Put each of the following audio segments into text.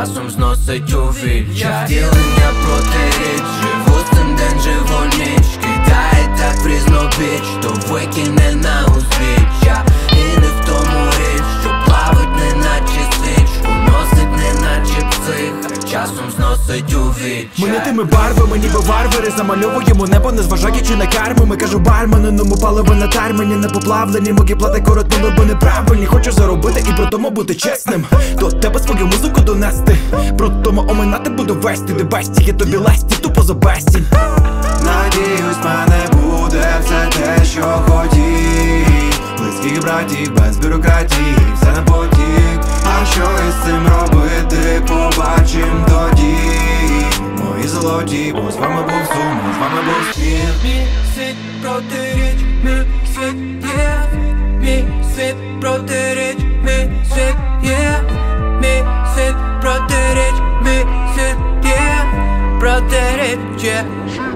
часом зносить у відчай. Втілення протиріч, живу цим день, живу ніч. Кидає так прізно біч, то викине на узбіччя. І не в тому річ, що плавить неначе свічку, носить неначе псих, а часом зносить у відчай. Ми не тими барвами, ніби варвари, замальовуємо небо, незважаючи на карми. Ми кажу бармену, ну ми паливо на тармені, не поплавлені, муки плати коротнули, бо неправильні. Хочу заробити і при тому бути чесним, до тебе свою музику донести, про тому оминати буду вести, де бесті, я тобі ласті, тупо за безцінь. Надіюсь, мене буде все те, що хотів. Близьких братів, без бюрократії, все на потік. А що із цим робити, побачим тоді. Мої золоті, бо з вами був сум, з вами був сміх. Мій світ протиріч, мій світ є. Мій світ протиріч, мій світ є. Мій світ протиріч, мій світ є. Протиріч є.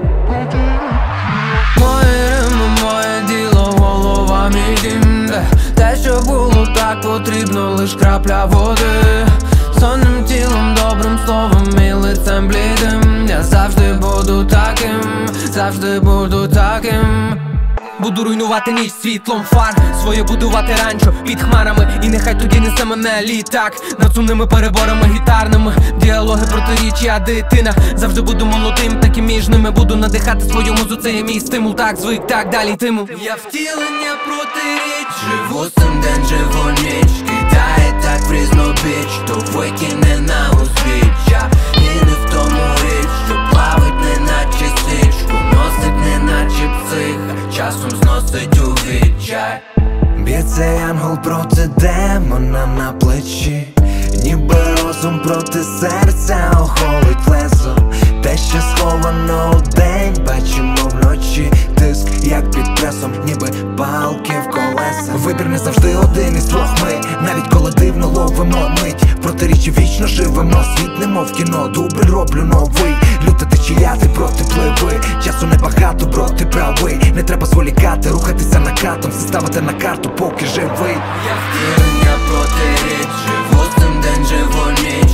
Моє римо, моє діло, голова мій дім. Те, що було так потрібно, лиш крапля води. Сонним тілом, добрим словом і лицем блідим. Я завжди буду таким, завжди буду таким. Буду руйнувати ніч світлом фар, своє будувати ранчо під хмарами. І нехай тоді несе мене літак над сумними переборами гітарними. Діалоги протиріччя, дитина. Завжди буду молодим, таким між ними. Буду надихати свою музу, це є мій стимул. Так звик, так далі йтиму. Я втілення протиріч, живу цим день, живу ніч. Кидає так прізно біч, то викине на узбіччя. І не в тому річ, що плавить неначе свічку, носить неначе псих, часом зносить у відчай. Б'ється янгол проти демона на плечі, ніби розум проти серця охолить лезо. Те, що сховано вдень, бачимо вночі. Тиск, як під пресом, ніби палки в колеса. Вибір не завжди один із двох ми, навіть коли дивно ловимо мить. Протиріччя вічно живемо, світ немов кіно, дубль роблю новий. Люта течія, ти проти пливи, часу небагато, бро, ти правий. Не треба зволікати, рухатися накатом, все ставити на карту, поки живий. Я втілення протиріч, живу цим день, живу ніч.